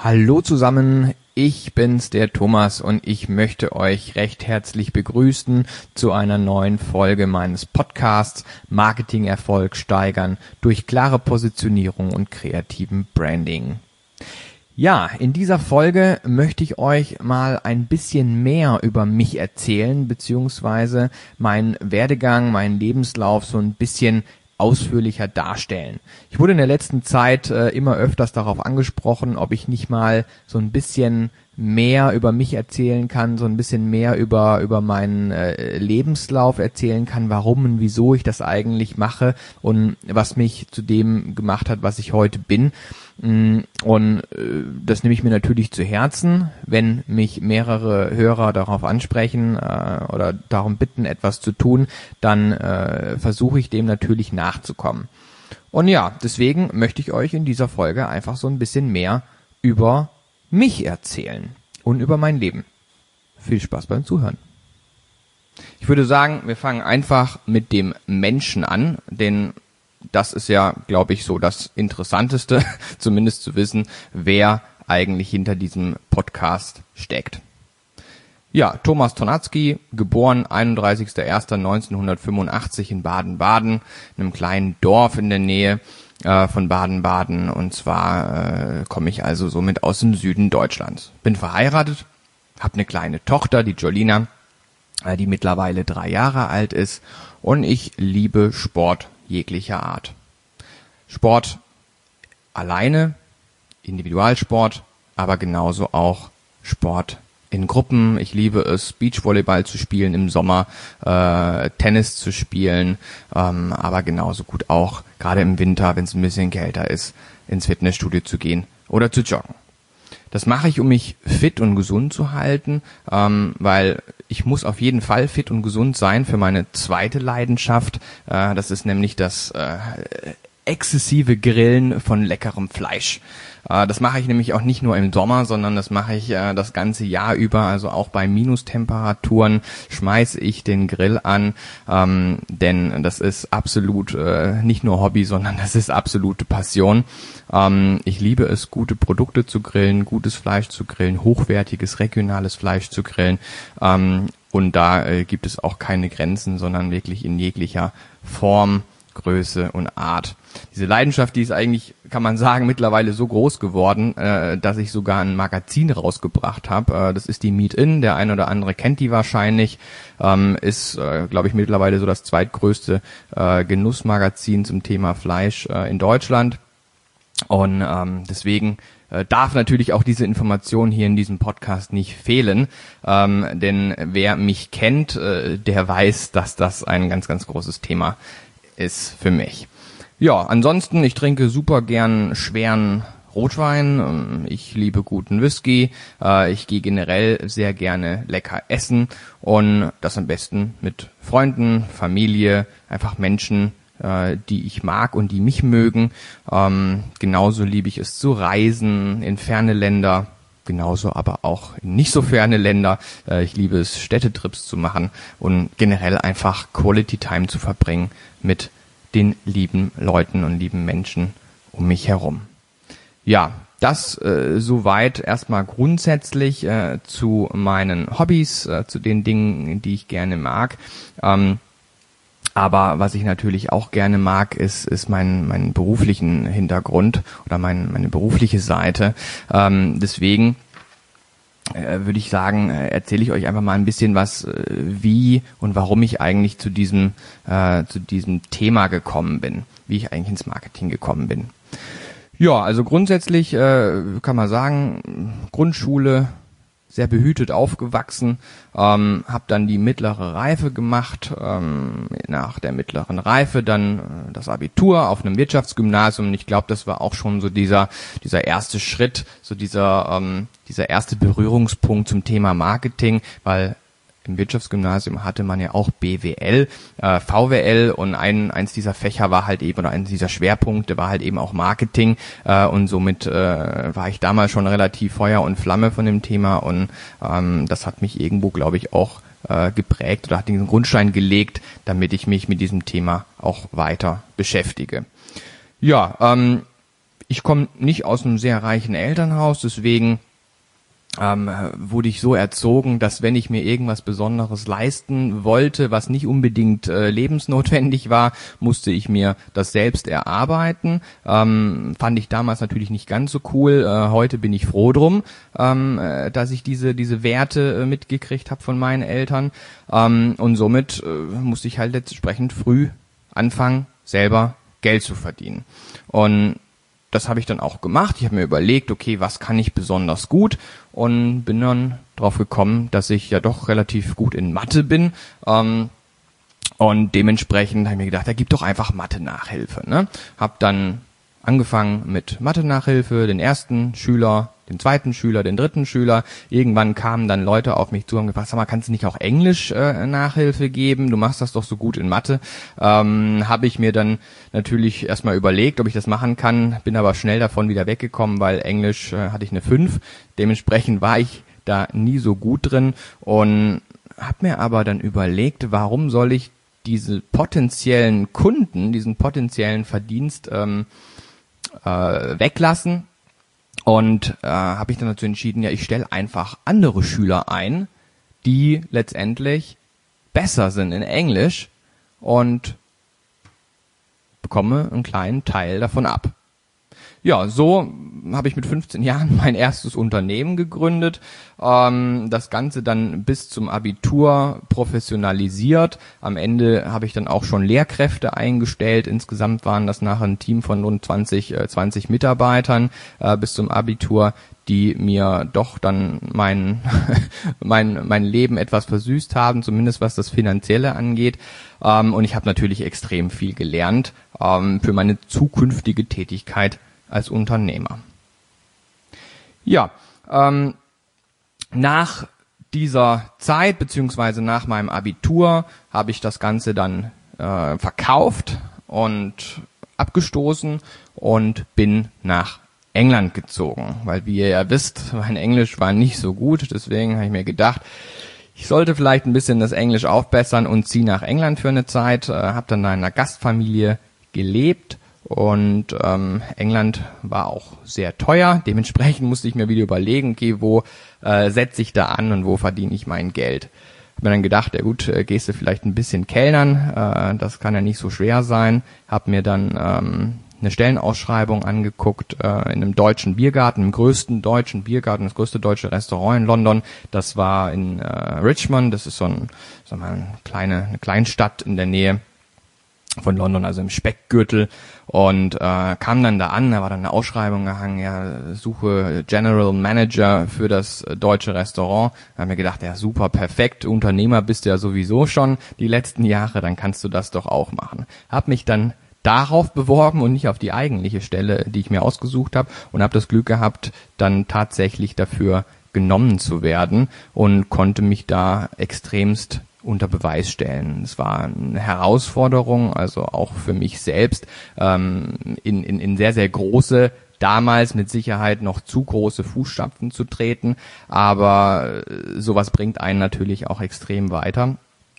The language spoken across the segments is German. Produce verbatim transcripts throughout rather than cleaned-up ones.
Hallo zusammen, ich bin's, der Thomas, und ich möchte euch recht herzlich begrüßen zu einer neuen Folge meines Podcasts Marketingerfolg steigern durch klare Positionierung und kreativen Branding. Ja, in dieser Folge möchte ich euch mal ein bisschen mehr über mich erzählen, beziehungsweise meinen Werdegang, meinen Lebenslauf so ein bisschen ausführlicher darstellen. Ich wurde in der letzten Zeit äh, immer öfters darauf angesprochen, ob ich nicht mal so ein bisschen mehr über mich erzählen kann, so ein bisschen mehr über über meinen äh, Lebenslauf erzählen kann, warum und wieso ich das eigentlich mache und was mich zu dem gemacht hat, was ich heute bin. Und äh, das nehme ich mir natürlich zu Herzen, wenn mich mehrere Hörer darauf ansprechen äh, oder darum bitten, etwas zu tun, dann äh, versuche ich dem natürlich nachzukommen. Und ja, deswegen möchte ich euch in dieser Folge einfach so ein bisschen mehr über mich erzählen und über mein Leben. Viel Spaß beim Zuhören. Ich würde sagen, wir fangen einfach mit dem Menschen an, denn das ist ja, glaube ich, so das Interessanteste, zumindest zu wissen, wer eigentlich hinter diesem Podcast steckt. Ja, Thomas Tornadzki, geboren einunddreißigster erster neunzehnhundertfünfundachtzig in Baden-Baden, einem kleinen Dorf in der Nähe äh, von Baden-Baden. Und zwar äh, komme ich also somit aus dem Süden Deutschlands. Bin verheiratet, habe eine kleine Tochter, die Jolina, äh, die mittlerweile drei Jahre alt ist. Und ich liebe Sport jeglicher Art. Sport alleine, Individualsport, aber genauso auch Sport in Gruppen. Ich liebe es, Beachvolleyball zu spielen im Sommer, äh, Tennis zu spielen, ähm, aber genauso gut auch, gerade im Winter, wenn es ein bisschen kälter ist, ins Fitnessstudio zu gehen oder zu joggen. Das mache ich, um mich fit und gesund zu halten, ähm, weil ich muss auf jeden Fall fit und gesund sein für meine zweite Leidenschaft. Äh, das ist nämlich das äh, exzessive Grillen von leckerem Fleisch. Äh, das mache ich nämlich auch nicht nur im Sommer, sondern das mache ich äh, das ganze Jahr über. Also auch bei Minustemperaturen schmeiße ich den Grill an, ähm, denn das ist absolut äh, nicht nur Hobby, sondern das ist absolute Passion. Ähm, ich liebe es, gute Produkte zu grillen, gutes Fleisch zu grillen, hochwertiges, regionales Fleisch zu grillen. Ähm, und da äh, gibt es auch keine Grenzen, sondern wirklich in jeglicher Form, Größe und Art. Diese Leidenschaft, die ist eigentlich, kann man sagen, mittlerweile so groß geworden, äh, dass ich sogar ein Magazin rausgebracht habe. Äh, das ist die Meat In, der ein oder andere kennt die wahrscheinlich, ähm, ist, äh, glaube ich, mittlerweile so das zweitgrößte äh, Genussmagazin zum Thema Fleisch äh, in Deutschland. Und ähm, deswegen äh, darf natürlich auch diese Information hier in diesem Podcast nicht fehlen, ähm, denn wer mich kennt, äh, der weiß, dass das ein ganz, ganz großes Thema ist für mich. Ja, ansonsten, ich trinke super gern schweren Rotwein, ich liebe guten Whisky, ich gehe generell sehr gerne lecker essen und das am besten mit Freunden, Familie, einfach Menschen, die ich mag und die mich mögen. Genauso liebe ich es zu reisen in ferne Länder, genauso aber auch in nicht so ferne Länder. Ich liebe es, Städtetrips zu machen und generell einfach Quality Time zu verbringen mit den lieben Leuten und lieben Menschen um mich herum. Ja, das äh, soweit erstmal grundsätzlich äh, zu meinen Hobbys, äh, zu den Dingen, die ich gerne mag. Ähm, aber was ich natürlich auch gerne mag, ist ist mein meinen beruflichen Hintergrund oder mein, meine berufliche Seite. Ähm, deswegen äh, würde ich sagen, äh, erzähle ich euch einfach mal ein bisschen was, äh, wie und warum ich eigentlich zu diesem äh, zu diesem Thema gekommen bin, wie ich eigentlich ins Marketing gekommen bin. Ja, also grundsätzlich äh, kann man sagen, Grundschule, sehr behütet aufgewachsen, ähm, habe dann die mittlere Reife gemacht, ähm, nach der mittleren Reife dann äh, das Abitur auf einem Wirtschaftsgymnasium. Und ich glaube, das war auch schon so dieser dieser erste Schritt, so dieser ähm, dieser erste Berührungspunkt zum Thema Marketing, weil im Wirtschaftsgymnasium hatte man ja auch B W L, äh, V W L und ein, eins dieser Fächer war halt eben, oder eins dieser Schwerpunkte war halt eben auch Marketing äh, und somit äh, war ich damals schon relativ Feuer und Flamme von dem Thema und ähm, das hat mich irgendwo, glaube ich, auch äh, geprägt oder hat diesen Grundstein gelegt, damit ich mich mit diesem Thema auch weiter beschäftige. Ja, ähm, ich komme nicht aus einem sehr reichen Elternhaus, deswegen ähm, wurde ich so erzogen, dass wenn ich mir irgendwas Besonderes leisten wollte, was nicht unbedingt äh, lebensnotwendig war, musste ich mir das selbst erarbeiten. Ähm, fand ich damals natürlich nicht ganz so cool. Äh, heute bin ich froh drum, ähm, äh, dass ich diese diese Werte äh, mitgekriegt habe von meinen Eltern. Ähm, und somit äh, musste ich halt entsprechend früh anfangen, selber Geld zu verdienen. Und das habe ich dann auch gemacht. Ich habe mir überlegt, okay, was kann ich besonders gut? Und bin dann drauf gekommen, dass ich ja doch relativ gut in Mathe bin. Ähm, und dementsprechend habe ich mir gedacht, da gibt doch einfach Mathe-Nachhilfe. Ne? Hab dann angefangen mit Mathe-Nachhilfe, den ersten Schüler, den zweiten Schüler, den dritten Schüler. Irgendwann kamen dann Leute auf mich zu und haben gefragt, sag mal, kannst du nicht auch Englisch äh, Nachhilfe geben? Du machst das doch so gut in Mathe. Ähm, habe ich mir dann natürlich erstmal überlegt, ob ich das machen kann, bin aber schnell davon wieder weggekommen, weil Englisch äh, hatte ich eine fünf. Dementsprechend war ich da nie so gut drin und habe mir aber dann überlegt, warum soll ich diese potenziellen Kunden, diesen potenziellen Verdienst ähm, äh, weglassen? Und äh, habe ich dann dazu entschieden, ja, ich stelle einfach andere Schüler ein, die letztendlich besser sind in Englisch und bekomme einen kleinen Teil davon ab. Ja, so habe ich mit fünfzehn Jahren mein erstes Unternehmen gegründet, ähm, das Ganze dann bis zum Abitur professionalisiert. Am Ende habe ich dann auch schon Lehrkräfte eingestellt. Insgesamt waren das nachher ein Team von rund zwanzig, äh, zwanzig Mitarbeitern äh, bis zum Abitur, die mir doch dann mein, mein, mein Leben etwas versüßt haben, zumindest was das Finanzielle angeht. Ähm, und ich habe natürlich extrem viel gelernt ähm, für meine zukünftige Tätigkeit als Unternehmer. Ja, ähm, nach dieser Zeit beziehungsweise nach meinem Abitur habe ich das Ganze dann äh, verkauft und abgestoßen und bin nach England gezogen, weil wie ihr ja wisst, mein Englisch war nicht so gut, deswegen habe ich mir gedacht, ich sollte vielleicht ein bisschen das Englisch aufbessern und ziehe nach England für eine Zeit, äh, habe dann in einer Gastfamilie gelebt. Und ähm, England war auch sehr teuer. Dementsprechend musste ich mir wieder überlegen, okay, wo äh, setze ich da an und wo verdiene ich mein Geld. Hab mir dann gedacht, ja gut, äh, gehst du vielleicht ein bisschen kellnern, äh, das kann ja nicht so schwer sein. Hab mir dann ähm, eine Stellenausschreibung angeguckt äh, in einem deutschen Biergarten, im größten deutschen Biergarten, das größte deutsche Restaurant in London. Das war in äh, Richmond, das ist so ein, sagen wir mal, eine kleine, eine Kleinstadt in der Nähe von London, also im Speckgürtel, und äh, kam dann da an, da war dann eine Ausschreibung gehangen, ja, suche General Manager für das deutsche Restaurant. Da haben wir gedacht, ja super, perfekt, Unternehmer bist du ja sowieso schon die letzten Jahre, dann kannst du das doch auch machen. Hab mich dann darauf beworben und nicht auf die eigentliche Stelle, die ich mir ausgesucht habe, und habe das Glück gehabt, dann tatsächlich dafür genommen zu werden und konnte mich da extremst unter Beweis stellen. Es war eine Herausforderung, also auch für mich selbst, ähm, in, in, in sehr, sehr große, damals mit Sicherheit noch zu große Fußstapfen zu treten, aber sowas bringt einen natürlich auch extrem weiter.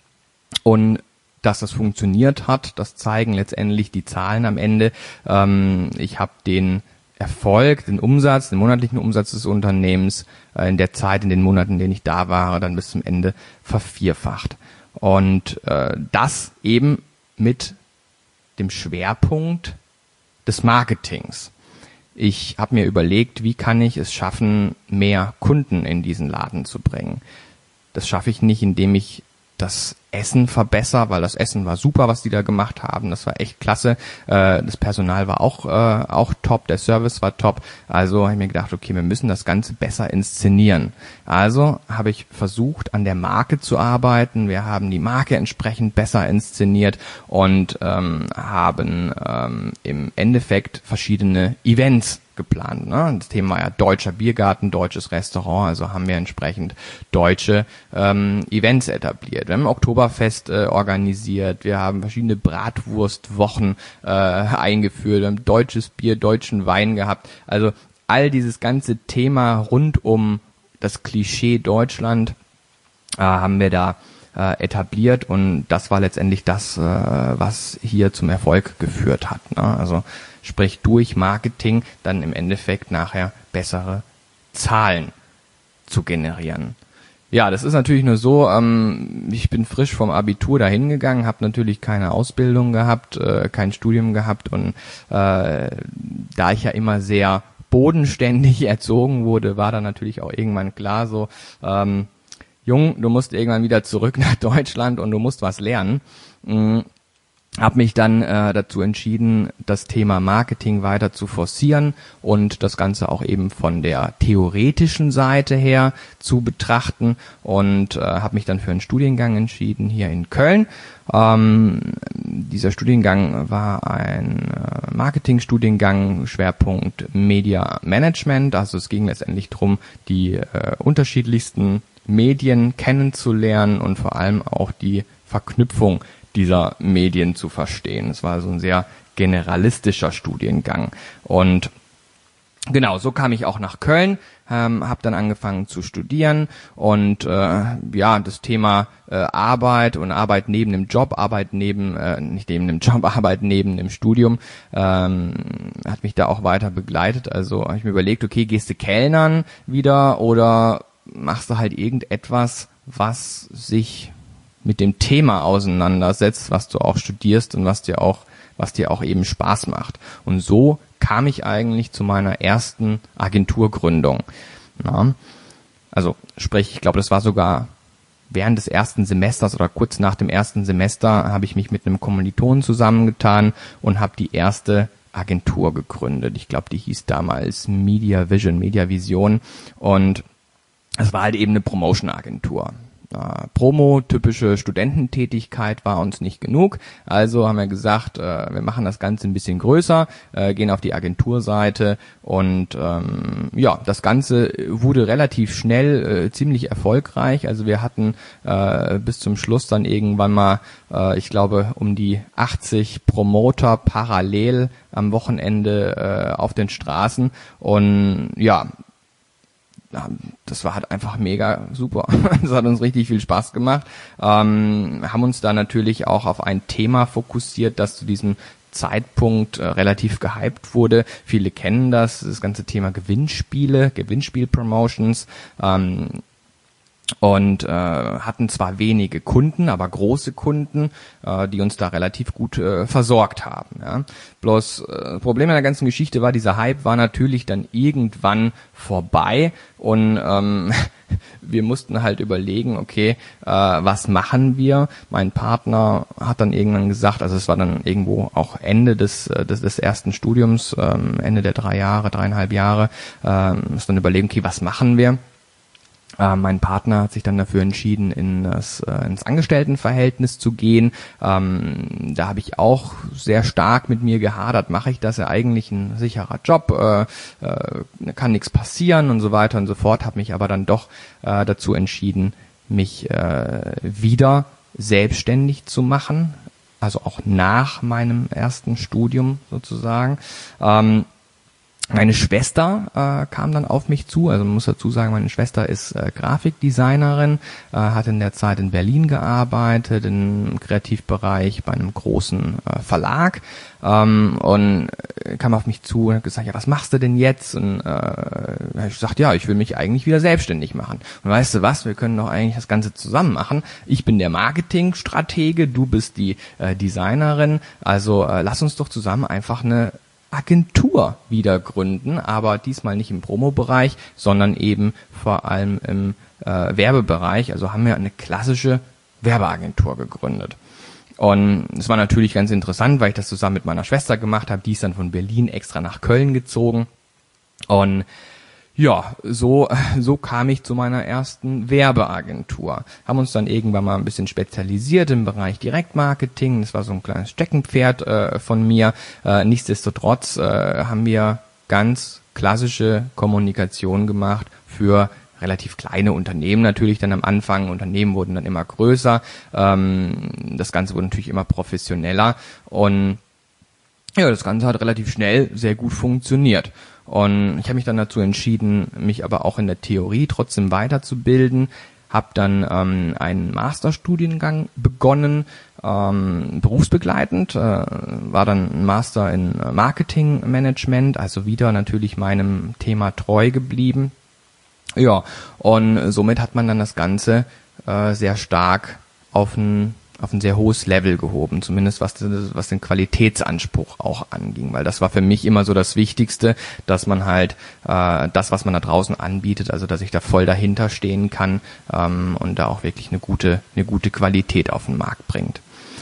Und dass das funktioniert hat, das zeigen letztendlich die Zahlen am Ende. Ähm, ich habe den Erfolg, den Umsatz, den monatlichen Umsatz des Unternehmens äh, in der Zeit, in den Monaten, in denen ich da war, dann bis zum Ende vervierfacht. Und äh, das eben mit dem Schwerpunkt des Marketings. Ich habe mir überlegt, wie kann ich es schaffen, mehr Kunden in diesen Laden zu bringen. Das schaffe ich nicht, indem ich das Essen verbessere, weil das Essen war super, was die da gemacht haben. Das war echt klasse. Äh, das Personal war auch äh, auch top, der Service war top. Also habe ich mir gedacht, okay, wir müssen das Ganze besser inszenieren. Also habe ich versucht, an der Marke zu arbeiten. Wir haben die Marke entsprechend besser inszeniert und ähm, haben ähm, im Endeffekt verschiedene Events geplant. Ne? Das Thema war ja deutscher Biergarten, deutsches Restaurant, also haben wir entsprechend deutsche ähm, Events etabliert. Wir haben ein Oktoberfest äh, organisiert, wir haben verschiedene Bratwurstwochen äh, eingeführt, wir haben deutsches Bier, deutschen Wein gehabt. Also all dieses ganze Thema rund um das Klischee Deutschland äh, haben wir da äh, etabliert, und das war letztendlich das, äh, was hier zum Erfolg geführt hat. Ne? Also sprich durch Marketing dann im Endeffekt nachher bessere Zahlen zu generieren. Ja, das ist natürlich nur so, ähm, ich bin frisch vom Abitur dahin gegangen, habe natürlich keine Ausbildung gehabt, äh, kein Studium gehabt und äh, da ich ja immer sehr bodenständig erzogen wurde, war dann natürlich auch irgendwann klar so, ähm, Jung, du musst irgendwann wieder zurück nach Deutschland und du musst was lernen. Mhm. Habe mich dann äh, dazu entschieden, das Thema Marketing weiter zu forcieren und das Ganze auch eben von der theoretischen Seite her zu betrachten und äh, habe mich dann für einen Studiengang entschieden hier in Köln. Ähm, dieser Studiengang war ein äh, Marketingstudiengang, Schwerpunkt Media Management, also es ging letztendlich darum, die äh, unterschiedlichsten Medien kennenzulernen und vor allem auch die Verknüpfung dieser Medien zu verstehen. Es war so ein sehr generalistischer Studiengang. Und genau, so kam ich auch nach Köln, ähm, habe dann angefangen zu studieren und äh, ja, das Thema äh, Arbeit und Arbeit neben dem Job, Arbeit neben, äh, nicht neben dem Job, Arbeit neben dem Studium, ähm, hat mich da auch weiter begleitet. Also habe ich mir überlegt, okay, gehst du Kellnern wieder oder machst du halt irgendetwas, was sich mit dem Thema auseinandersetzt, was du auch studierst und was dir auch, was dir auch eben Spaß macht. Und so kam ich eigentlich zu meiner ersten Agenturgründung. Ja, also sprich, ich glaube, das war sogar während des ersten Semesters oder kurz nach dem ersten Semester habe ich mich mit einem Kommilitonen zusammengetan und habe die erste Agentur gegründet. Ich glaube, die hieß damals Media Vision, Media Vision und es war halt eben eine Promotion-Agentur. Äh, Promo, typische Studententätigkeit war uns nicht genug, also haben wir gesagt, äh, wir machen das Ganze ein bisschen größer, äh, gehen auf die Agenturseite und ähm, ja, das Ganze wurde relativ schnell äh, ziemlich erfolgreich, also wir hatten äh, bis zum Schluss dann irgendwann mal, äh, ich glaube, um die achtzig Promoter parallel am Wochenende äh, auf den Straßen und ja, das war halt einfach mega super. Das hat uns richtig viel Spaß gemacht. Ähm, haben uns da natürlich auch auf ein Thema fokussiert, das zu diesem Zeitpunkt äh, relativ gehypt wurde. Viele kennen das, das ganze Thema Gewinnspiele, Gewinnspiel-Promotions. Ähm, und äh, hatten zwar wenige Kunden, aber große Kunden, äh, die uns da relativ gut äh, versorgt haben. Ja. Bloß äh, Problem an der ganzen Geschichte war, dieser Hype war natürlich dann irgendwann vorbei und ähm, wir mussten halt überlegen, okay, äh, was machen wir? Mein Partner hat dann irgendwann gesagt, also es war dann irgendwo auch Ende des des, des ersten Studiums, ähm, Ende der drei Jahre, dreieinhalb Jahre, äh, mussten dann überlegen, okay, was machen wir? Äh, mein Partner hat sich dann dafür entschieden, in das, äh, ins Angestelltenverhältnis zu gehen. Ähm, da habe ich auch sehr stark mit mir gehadert. Mache ich das ja eigentlich ein sicherer Job? Äh, äh, kann nichts passieren und so weiter und so fort. Habe mich aber dann doch äh, dazu entschieden, mich äh, wieder selbstständig zu machen. Also auch nach meinem ersten Studium sozusagen. Ähm, Meine Schwester äh, kam dann auf mich zu, also man muss dazu sagen, meine Schwester ist äh, Grafikdesignerin, äh, hat in der Zeit in Berlin gearbeitet, im Kreativbereich bei einem großen äh, Verlag ähm, und äh, kam auf mich zu und hat gesagt, ja, was machst du denn jetzt? Und äh, habe ich gesagt, ja, ich will mich eigentlich wieder selbstständig machen. Und weißt du was, wir können doch eigentlich das Ganze zusammen machen. Ich bin der Marketingstratege, du bist die äh, Designerin, also äh, lass uns doch zusammen einfach eine Agentur wieder gründen, aber diesmal nicht im Promo-Bereich, sondern eben vor allem im äh, Werbebereich. Also haben wir eine klassische Werbeagentur gegründet. Und es war natürlich ganz interessant, weil ich das zusammen mit meiner Schwester gemacht habe. Die ist dann von Berlin extra nach Köln gezogen. Und ja, so so kam ich zu meiner ersten Werbeagentur. Haben uns dann irgendwann mal ein bisschen spezialisiert im Bereich Direktmarketing. Das war so ein kleines Steckenpferd äh, von mir. Äh, nichtsdestotrotz äh, haben wir ganz klassische Kommunikation gemacht für relativ kleine Unternehmen natürlich dann am Anfang. Unternehmen wurden dann immer größer. Ähm, das Ganze wurde natürlich immer professioneller und ja, das Ganze hat relativ schnell sehr gut funktioniert. Und ich habe mich dann dazu entschieden, mich aber auch in der Theorie trotzdem weiterzubilden, habe dann ähm, einen Masterstudiengang begonnen ähm, berufsbegleitend, äh, war dann ein Master in Marketingmanagement, also wieder natürlich meinem Thema treu geblieben. Ja, und somit hat man dann das Ganze äh, sehr stark auf ein auf ein sehr hohes Level gehoben, zumindest was, was den Qualitätsanspruch auch anging, weil das war für mich immer so das Wichtigste, dass man halt äh, das, was man da draußen anbietet, also dass ich da voll dahinter stehen kann ähm, und da auch wirklich eine gute eine gute Qualität auf den Markt bringt.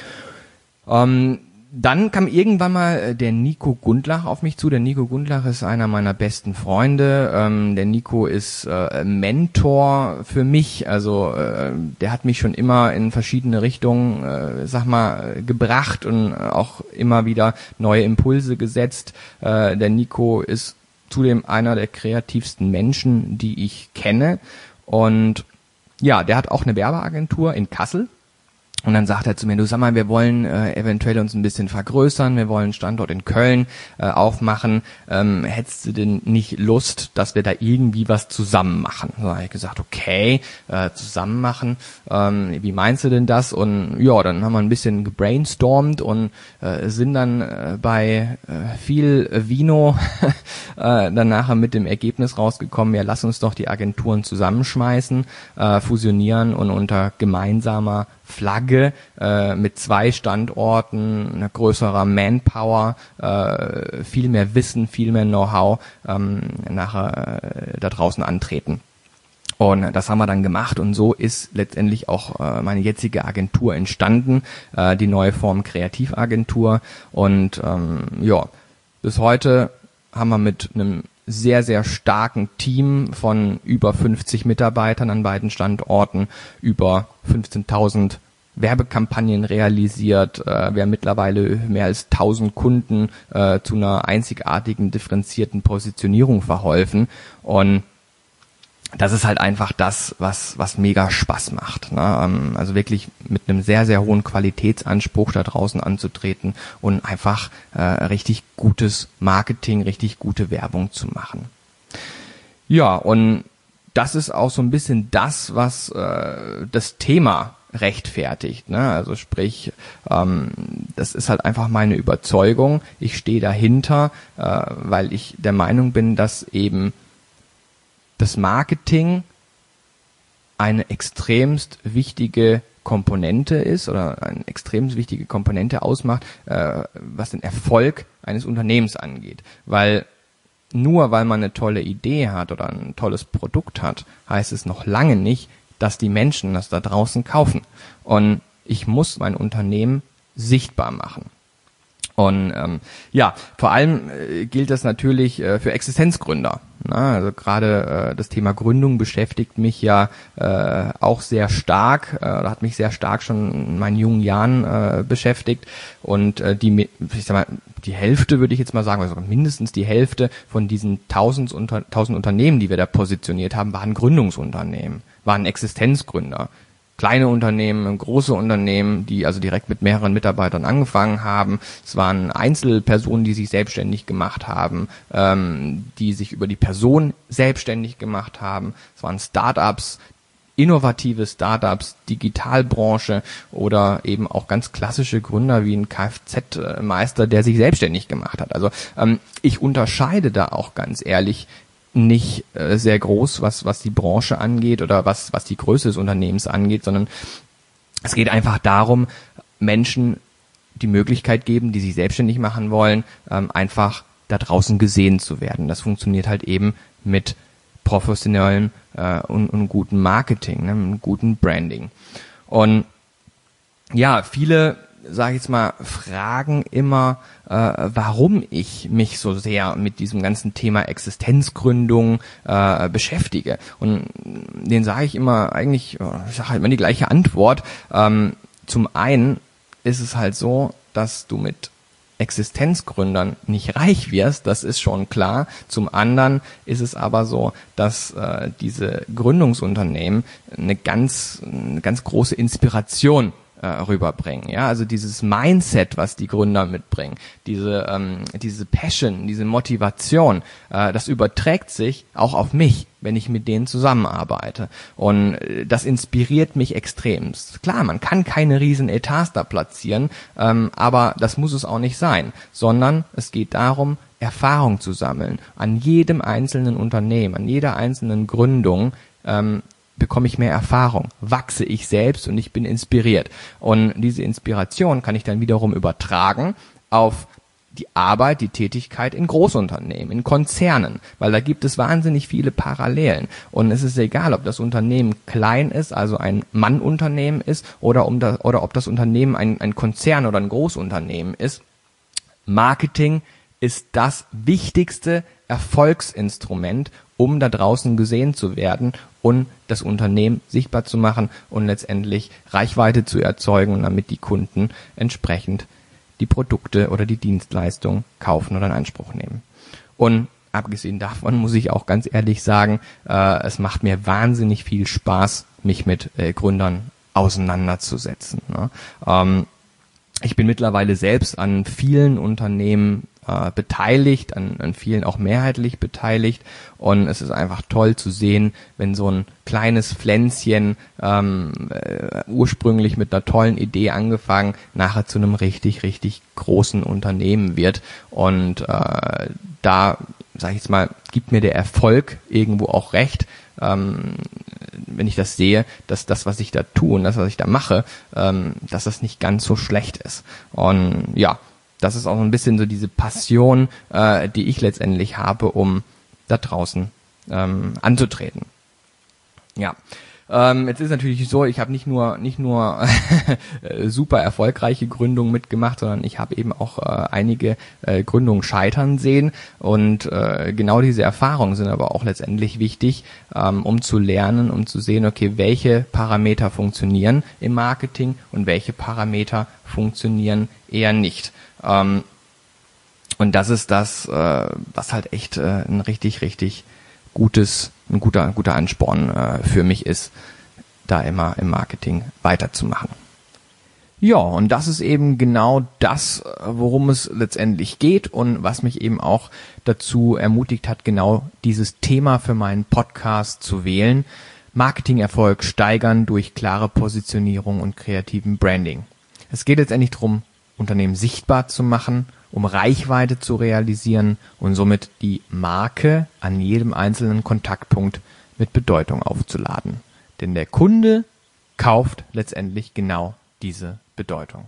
Ähm, Dann kam irgendwann mal der Nico Gundlach auf mich zu. Der Nico Gundlach ist einer meiner besten Freunde. Ähm, der Nico ist äh, Mentor für mich. Also äh, der hat mich schon immer in verschiedene Richtungen, äh, sag mal, gebracht und auch immer wieder neue Impulse gesetzt. Äh, der Nico ist zudem einer der kreativsten Menschen, die ich kenne. Und ja, der hat auch eine Werbeagentur in Kassel. Und dann sagt er zu mir, du sag mal, wir wollen äh, eventuell uns ein bisschen vergrößern, wir wollen einen Standort in Köln äh, aufmachen. Ähm, hättest du denn nicht Lust, dass wir da irgendwie was zusammen machen? So habe ich gesagt, okay, äh, zusammen machen. Ähm, wie meinst du denn das? Und ja, dann haben wir ein bisschen gebrainstormt und äh, sind dann äh, bei äh, viel Vino äh, dann nachher mit dem Ergebnis rausgekommen, ja, lass uns doch die Agenturen zusammenschmeißen, äh, fusionieren und unter gemeinsamer Flagge äh, mit zwei Standorten, einer größerer Manpower, äh, viel mehr Wissen, viel mehr Know-how ähm, nachher äh, da draußen antreten. Und das haben wir dann gemacht und so ist letztendlich auch äh, meine jetzige Agentur entstanden, äh, die neue Form Kreativagentur. Und ähm, ja, bis heute haben wir mit einem sehr, sehr starken Team von über fünfzig Mitarbeitern an beiden Standorten, über fünfzehntausend Werbekampagnen realisiert. Äh, wir haben mittlerweile mehr als tausend Kunden äh, zu einer einzigartigen, differenzierten Positionierung verholfen. Und das ist halt einfach das, was was mega Spaß macht, ne? Ähm, also wirklich mit einem sehr, sehr hohen Qualitätsanspruch da draußen anzutreten und einfach äh, richtig gutes Marketing, richtig gute Werbung zu machen. Ja, und das ist auch so ein bisschen das, was äh, das Thema rechtfertigt, ne? Also sprich, ähm, das ist halt einfach meine Überzeugung. Ich stehe dahinter, äh, weil ich der Meinung bin, dass eben das Marketing eine extremst wichtige Komponente ist oder eine extrem wichtige Komponente ausmacht, äh, was den Erfolg eines Unternehmens angeht. Weil nur weil man eine tolle Idee hat oder ein tolles Produkt hat, heißt es noch lange nicht, dass die Menschen das da draußen kaufen. Und ich muss mein Unternehmen sichtbar machen. Und ähm, ja, vor allem äh, gilt das natürlich äh, für Existenzgründer. Na, also gerade äh, das Thema Gründung beschäftigt mich ja äh, auch sehr stark, äh, hat mich sehr stark schon in meinen jungen Jahren äh, beschäftigt. Und äh, die, ich sag mal, die Hälfte würde ich jetzt mal sagen, also mindestens die Hälfte von diesen tausend, unter, tausend Unternehmen, die wir da positioniert haben, waren Gründungsunternehmen, waren Existenzgründer. Kleine Unternehmen, große Unternehmen, die also direkt mit mehreren Mitarbeitern angefangen haben. Es waren Einzelpersonen, die sich selbstständig gemacht haben, ähm, die sich über die Person selbstständig gemacht haben. Es waren Startups, innovative Startups, Digitalbranche oder eben auch ganz klassische Gründer wie ein Kfz-Meister, der sich selbstständig gemacht hat. Also ähm, ich unterscheide da auch ganz ehrlich nicht äh, sehr groß, was was die Branche angeht oder was was die Größe des Unternehmens angeht, sondern es geht einfach darum, Menschen die Möglichkeit geben, die sich selbstständig machen wollen, ähm, einfach da draußen gesehen zu werden. Das funktioniert halt eben mit professionellem äh, und, und gutem Marketing, ne, mit gutem Branding. Und ja, viele, sage ich jetzt mal, fragen immer, äh, warum ich mich so sehr mit diesem ganzen Thema Existenzgründung äh, beschäftige. Und denen sage ich immer eigentlich, ich sage halt immer die gleiche Antwort. Ähm, zum einen ist es halt so, dass du mit Existenzgründern nicht reich wirst, das ist schon klar. Zum anderen ist es aber so, dass äh, diese Gründungsunternehmen eine ganz, eine ganz große Inspiration äh, rüberbringen. Ja, also dieses Mindset, was die Gründer mitbringen, diese ähm, diese Passion, diese Motivation, äh, das überträgt sich auch auf mich, wenn ich mit denen zusammenarbeite. Und äh, das inspiriert mich extremst. Klar, man kann keine riesen Etats da platzieren, ähm, aber das muss es auch nicht sein, sondern es geht darum, Erfahrung zu sammeln. An jedem einzelnen Unternehmen, an jeder einzelnen Gründung ähm, bekomme ich mehr Erfahrung, wachse ich selbst und ich bin inspiriert. Und diese Inspiration kann ich dann wiederum übertragen auf die Arbeit, die Tätigkeit in Großunternehmen, in Konzernen, weil da gibt es wahnsinnig viele Parallelen. Und es ist egal, ob das Unternehmen klein ist, also ein Mann-Unternehmen ist, oder, um das, oder ob das Unternehmen ein, ein Konzern oder ein Großunternehmen ist. Marketing ist das wichtigste Erfolgsinstrument, um da draußen gesehen zu werden und das Unternehmen sichtbar zu machen und letztendlich Reichweite zu erzeugen, damit die Kunden entsprechend die Produkte oder die Dienstleistung kaufen oder in Anspruch nehmen. Und abgesehen davon muss ich auch ganz ehrlich sagen, äh, es macht mir wahnsinnig viel Spaß, mich mit äh, Gründern auseinanderzusetzen. Ne? Ähm, ich bin mittlerweile selbst an vielen Unternehmen äh, beteiligt, an, an vielen auch mehrheitlich beteiligt, und es ist einfach toll zu sehen, wenn so ein kleines Pflänzchen ähm, äh, ursprünglich mit einer tollen Idee angefangen, nachher zu einem richtig, richtig großen Unternehmen wird. Und äh, da, sage ich jetzt mal, gibt mir der Erfolg irgendwo auch recht, ähm, wenn ich das sehe, dass das, was ich da tue und das, was ich da mache, ähm, dass das nicht ganz so schlecht ist. Und ja, das ist auch so ein bisschen so diese Passion, äh, die ich letztendlich habe, um da draußen ähm, anzutreten. Ja, ähm, jetzt ist natürlich so, ich habe nicht nur nicht nur super erfolgreiche Gründungen mitgemacht, sondern ich habe eben auch äh, einige äh, Gründungen scheitern sehen, und äh, genau diese Erfahrungen sind aber auch letztendlich wichtig, ähm, um zu lernen, um zu sehen, okay, welche Parameter funktionieren im Marketing und welche Parameter funktionieren eher nicht. Ähm, und das ist das, äh, was halt echt äh, ein richtig, richtig gutes, ein guter, guter Ansporn äh, für mich ist, da immer im Marketing weiterzumachen. Ja, und das ist eben genau das, worum es letztendlich geht und was mich eben auch dazu ermutigt hat, genau dieses Thema für meinen Podcast zu wählen. Marketingerfolg steigern durch klare Positionierung und kreativen Branding. Es geht letztendlich darum, Unternehmen sichtbar zu machen, um Reichweite zu realisieren und somit die Marke an jedem einzelnen Kontaktpunkt mit Bedeutung aufzuladen. Denn der Kunde kauft letztendlich genau diese Bedeutung.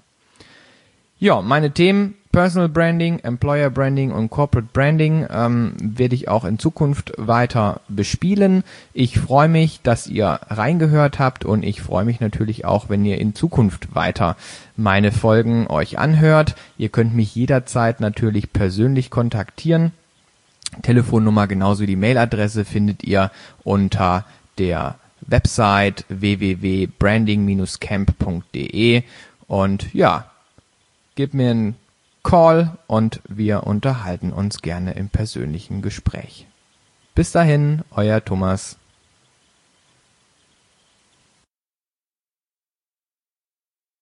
Ja, meine Themen Personal Branding, Employer Branding und Corporate Branding ähm, werde ich auch in Zukunft weiter bespielen. Ich freue mich, dass ihr reingehört habt, und ich freue mich natürlich auch, wenn ihr in Zukunft weiter meine Folgen euch anhört. Ihr könnt mich jederzeit natürlich persönlich kontaktieren. Telefonnummer genauso wie die Mailadresse findet ihr unter der Website w w w punkt branding dash camp punkt d e, und ja, gib mir einen Call und wir unterhalten uns gerne im persönlichen Gespräch. Bis dahin, euer Thomas.